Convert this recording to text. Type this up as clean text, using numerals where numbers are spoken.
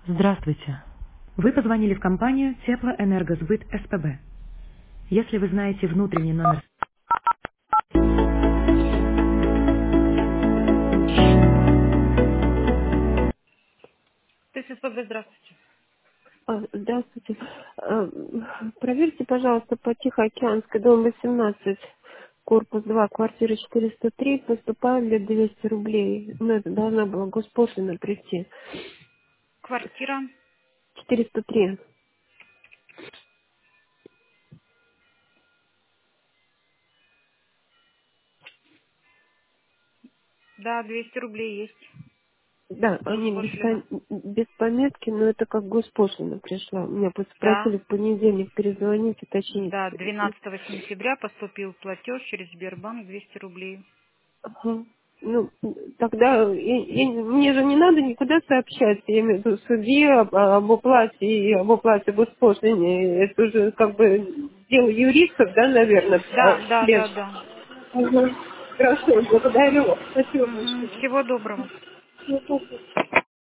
Здравствуйте. Вы позвонили в компанию Теплоэнергосбыт СПБ. Если вы знаете внутренний номер... СПБ, здравствуйте. Здравствуйте. Проверьте, пожалуйста, по Тихоокеанской, дом 18, корпус 2, квартира 403, поступают ли 200 рублей. Ну, это должна была госпошлина прийти. Квартира, 403. да, 200 рублей есть. Да, они Госпошлина. без пометки, но это как госпошлина пришла. Меня просто Да, просили в понедельник перезвонить, уточнить. да, 12 сентября поступил платеж через Сбербанк 200 рублей. Ага. Ну, тогда мне же не надо никуда сообщать, я имею в виду судье об оплате и об оплате госпошлине. Это уже как бы дело юристов, да, наверное, Да, да, след. да, да. Ага. Хорошо, благодарю вас. Спасибо Мгм. Всего доброго. большое.